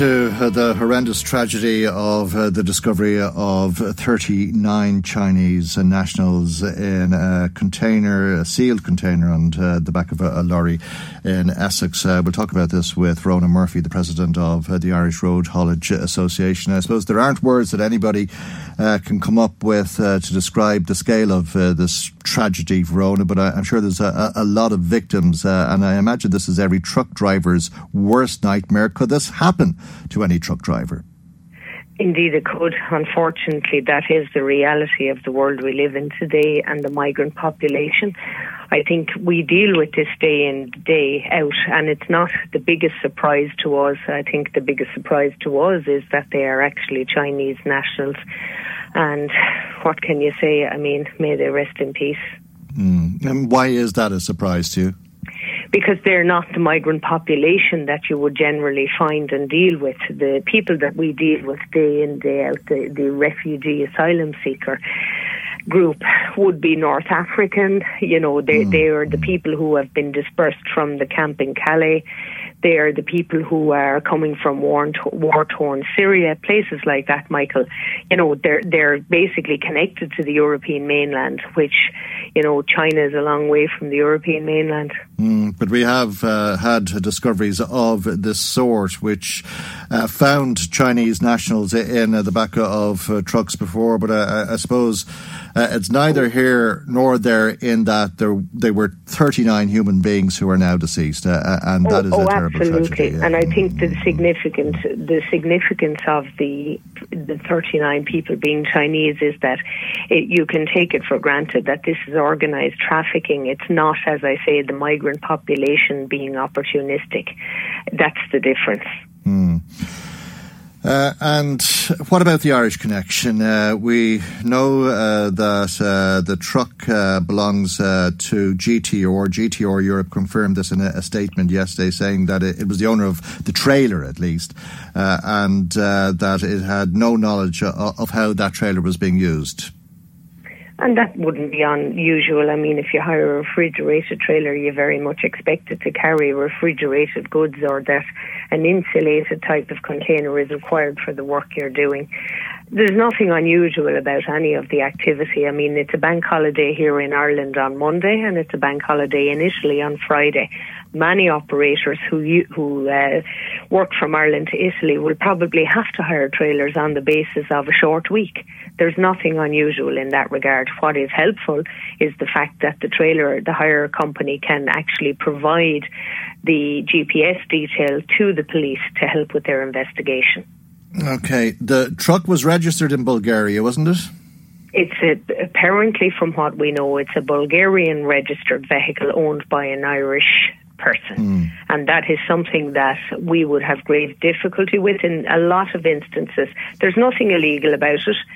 The horrendous tragedy of the discovery of 39 Chinese nationals in a sealed container on the back of a lorry in Essex. We'll talk about this with Rona Murphy, the president of the Irish Road Haulage Association. I suppose there aren't words that anybody can come up with to describe the scale of this tragedy, Rona, but I'm sure there's a lot of victims, and I imagine this is every truck driver's worst nightmare. Could this happen to any truck driver? Indeed it could. Unfortunately, that is the reality of the world we live in today and the migrant population. I think we deal with this day in, day out, and it's not the biggest surprise to us. I think the biggest surprise to us is that they are actually Chinese nationals. And what can you say? I mean, may they rest in peace. And why is that a surprise to you? Because they're not the migrant population that you would generally find and deal with. The people that we deal with day in, day out, the refugee asylum seeker group would be North African. You know, they are the people who have been dispersed from the camp in Calais. They are the people who are coming from war-torn Syria, places like that, Michael. You know, they're basically connected to the European mainland, which, you know, China is a long way from the European mainland. But we have had discoveries of this sort, which found Chinese nationals in the back of trucks before. But I suppose it's neither here nor there in that they were 39 human beings who are now deceased, and that is a terrible absolutely. tragedy. And I think the significance of the 39 people being Chinese is that you can take it for granted that this is organised trafficking. It's not, as I say, the migrant population being opportunistic. That's the difference. And what about the Irish connection? We know that the truck belongs to GTR. GTR Europe confirmed this in a statement yesterday, saying that it was the owner of the trailer, at least, and that it had no knowledge of how that trailer was being used. And that wouldn't be unusual. I mean, if you hire a refrigerated trailer, you very much expect it to carry refrigerated goods, or that an insulated type of container is required for the work you're doing. There's nothing unusual about any of the activity. I mean, it's a bank holiday here in Ireland on Monday, and it's a bank holiday in Italy on Friday. Many operators who work from Ireland to Italy will probably have to hire trailers on the basis of a short week. There's nothing unusual in that regard. What is helpful is the fact that the hire company can actually provide the GPS detail to the police to help with their investigation. Okay, the truck was registered in Bulgaria, wasn't it? It's apparently, from what we know, it's a Bulgarian registered vehicle owned by an Irish person. And that is something that we would have great difficulty with in a lot of instances. There's nothing illegal about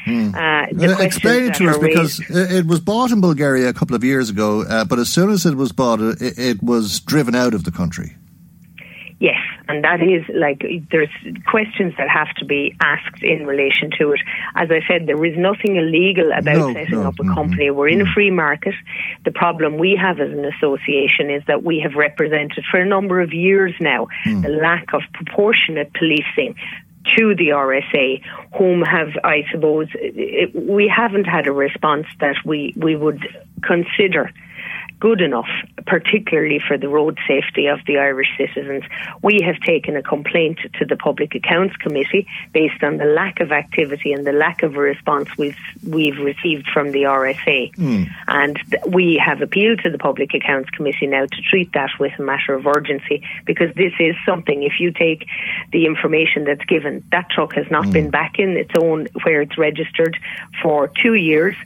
it. Explain it to us, because it was bought in Bulgaria a couple of years ago, but as soon as it was bought, it was driven out of the country. Yes, and that is there's questions that have to be asked in relation to it. As I said, there is nothing illegal about setting up a company. We're in a free market. The problem we have as an association is that we have represented for a number of years now the lack of proportionate policing to the RSA, whom have, I suppose, we haven't had a response that we would consider good enough, particularly for the road safety of the Irish citizens. We have taken a complaint to the Public Accounts Committee based on the lack of activity and the lack of a response we've received from the RSA. And we have appealed to the Public Accounts Committee now to treat that with a matter of urgency, because this is something, if you take the information that's given, that truck has not been back in its own, where it's registered, for 2 years.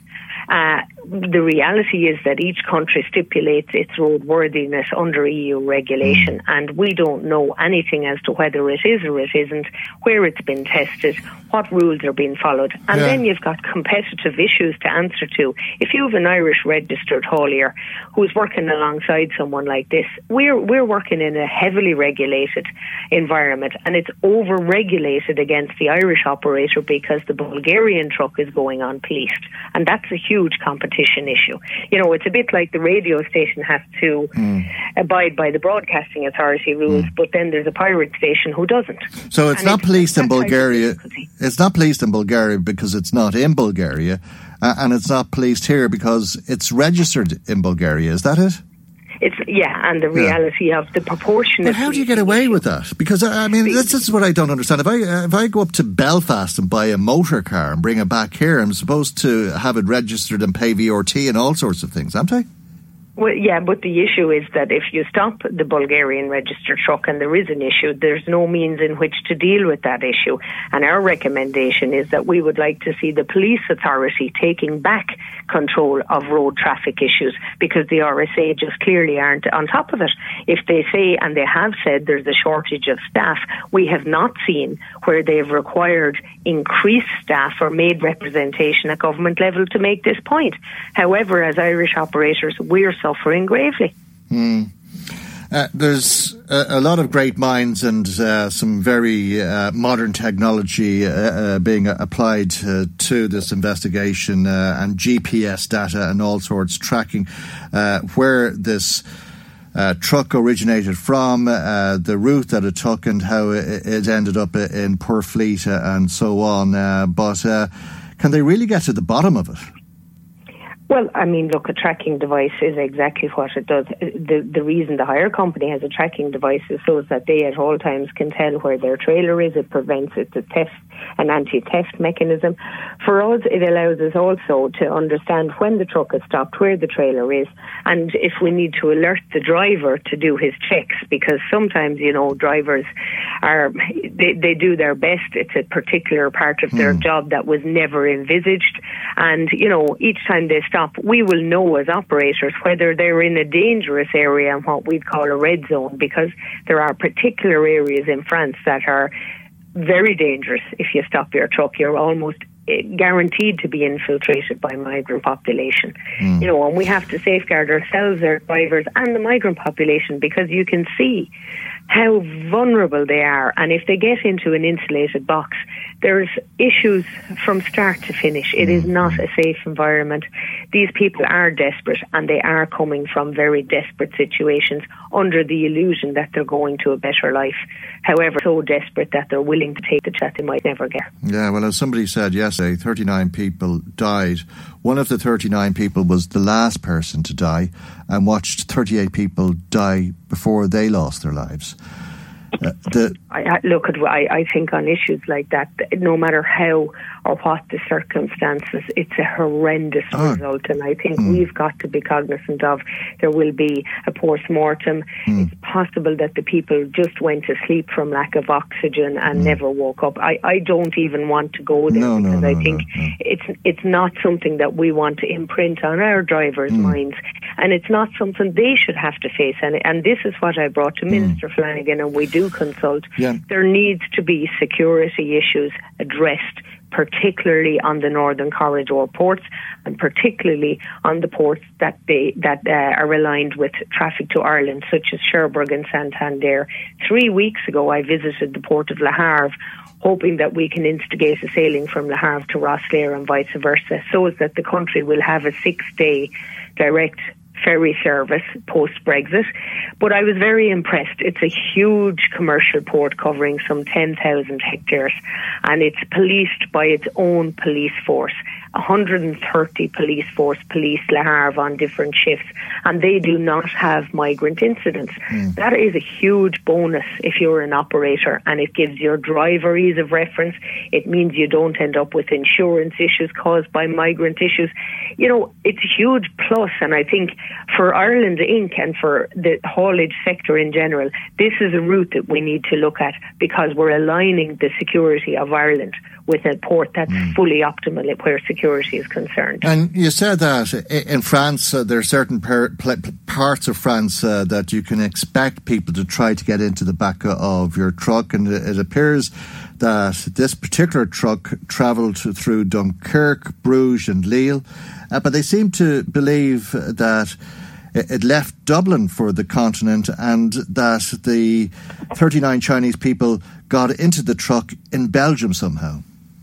The reality is that each country stipulates its roadworthiness under EU regulation, and we don't know anything as to whether it is or it isn't, where it's been tested, what rules are being followed. And then you've got competitive issues to answer to. If you have an Irish registered haulier who's working alongside someone like this, we're working in a heavily regulated environment, and it's over-regulated against the Irish operator because the Bulgarian truck is going unpoliced, and that's a huge competition competition issue. It's a bit like the radio station has to abide by the Broadcasting Authority rules, but then there's a pirate station who doesn't. So it's not policed in Bulgaria. It's not policed in Bulgaria because it's not in Bulgaria, and it's not policed here because it's registered in Bulgaria. Is that it? And the reality of the proportion. But how do you get away with that? Because this is what I don't understand. If I go up to Belfast and buy a motor car and bring it back here, I'm supposed to have it registered and pay VRT and all sorts of things, aren't I? Well, yeah, but the issue is that if you stop the Bulgarian registered truck and there is an issue, there's no means in which to deal with that issue. And our recommendation is that we would like to see the police authority taking back control of road traffic issues, because the RSA just clearly aren't on top of it. If they say, and they have said, there's a shortage of staff, we have not seen where they've required increased staff or made representation at government level to make this point. However, as Irish operators, we're suffering gravely. There's a lot of great minds and some very modern technology being applied to this investigation, and GPS data and all sorts, tracking where this truck originated from, the route that it took and how it ended up in Purfleet and so on. But can they really get to the bottom of it? Well, look, a tracking device is exactly what it does. The reason the hire company has a tracking device is so that they at all times can tell where their trailer is. It prevents it, an anti-theft mechanism. For us, it allows us also to understand when the truck has stopped, where the trailer is, and if we need to alert the driver to do his checks, because sometimes, drivers they do their best. It's a particular part of their job that was never envisaged. And, each time they stop, we will know as operators whether they're in a dangerous area and what we'd call a red zone, because there are particular areas in France that are very dangerous. If you stop your truck, you're almost guaranteed to be infiltrated by migrant population. And we have to safeguard ourselves, our drivers, and the migrant population, because you can see how vulnerable they are. And if they get into an insulated box, there's issues from start to finish. It is not a safe environment. These people are desperate, and they are coming from very desperate situations under the illusion that they're going to a better life. However, so desperate that they're willing to take the chance they might never get. Yeah, well, as somebody said yesterday, 39 people died. One of the 39 people was the last person to die, and watched 38 people die before they lost their lives. I think on issues like that, no matter how or what the circumstances, it's a horrendous result, and I think we've got to be cognizant of there will be a post-mortem. It's possible that the people just went to sleep from lack of oxygen and never woke up. I don't even want to go there, because I think it's not something that we want to imprint on our drivers' minds, and it's not something they should have to face. And this is what I brought to Minister Flanagan, and we do consult. There needs to be security issues addressed, particularly on the Northern Corridor ports, and particularly on the ports that are aligned with traffic to Ireland, such as Cherbourg and Santander. 3 weeks ago, I visited the port of Le Havre, hoping that we can instigate a sailing from Le Havre to Rosslare and vice versa, so that the country will have a 6-day direct ferry service post-Brexit. But I was very impressed. It's a huge commercial port covering some 10,000 hectares, and it's policed by its own police force. 130 police force police Le Havre on different shifts, and they do not have migrant incidents. That is a huge bonus if you're an operator, and it gives your driver ease of reference. It means you don't end up with insurance issues caused by migrant issues. It's a huge plus, and I think for Ireland Inc. and for the haulage sector in general, this is a route that we need to look at, because we're aligning the security of Ireland with a port that's fully optimal where security is concerned. And you said that in France, there are certain parts of France that you can expect people to try to get into the back of your truck, and it appears that this particular truck travelled through Dunkirk, Bruges and Lille, but they seem to believe that it left Dublin for the continent, and that the 39 Chinese people got into the truck in Belgium somehow.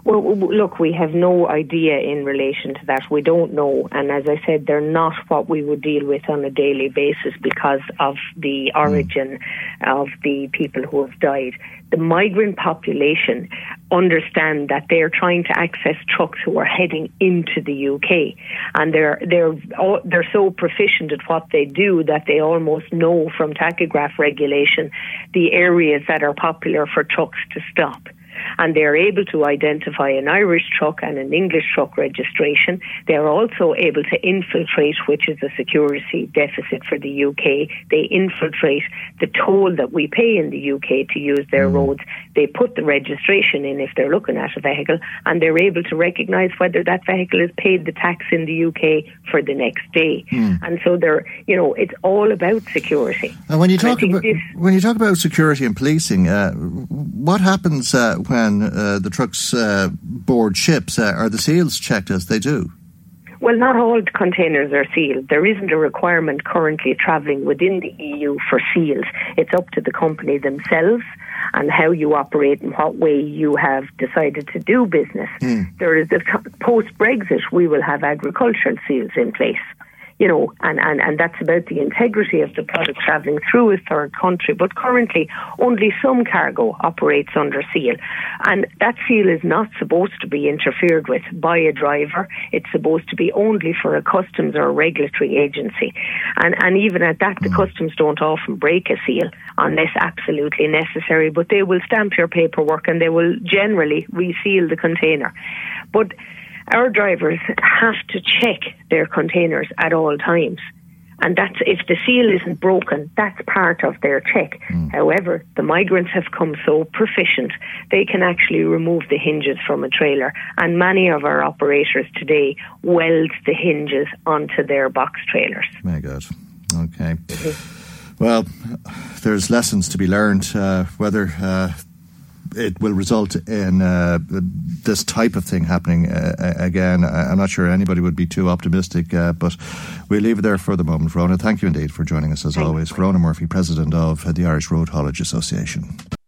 Well, look, we have no idea in relation to that. We don't know. And as I said, they're not what we would deal with on a daily basis because of the origin of the people who have died. The migrant population understand that they're trying to access trucks who are heading into the UK, and they're so proficient at what they do that they almost know from tachograph regulation the areas that are popular for trucks to stop. And they're able to identify an Irish truck and an English truck registration. They're also able to infiltrate, which is a security deficit for the UK. They infiltrate the toll that we pay in the UK to use their roads. They put the registration in if they're looking at a vehicle, and they're able to recognise whether that vehicle has paid the tax in the UK for the next day. And so it's all about security. And when you talk about security and policing, what happens when the trucks board ships? Are the seals checked as they do? Well, not all containers are sealed. There isn't a requirement currently travelling within the EU for seals. It's up to the company themselves and how you operate and what way you have decided to do business. There is post-Brexit, we will have agricultural seals in place. And that's about the integrity of the product travelling through a third country. But currently, only some cargo operates under seal. And that seal is not supposed to be interfered with by a driver. It's supposed to be only for a customs or a regulatory agency. And even at that, the customs don't often break a seal unless absolutely necessary. But they will stamp your paperwork and they will generally reseal the container. But our drivers have to check their containers at all times. And that's, if the seal isn't broken, that's part of their check. However, the migrants have come so proficient, they can actually remove the hinges from a trailer. And many of our operators today weld the hinges onto their box trailers. My God. Okay. Well, there's lessons to be learned, whether it will result in this type of thing happening again. I'm not sure anybody would be too optimistic, but we'll leave it there for the moment. Verona, thank you indeed for joining us as always. Verona Murphy, President of the Irish Road Haulage Association.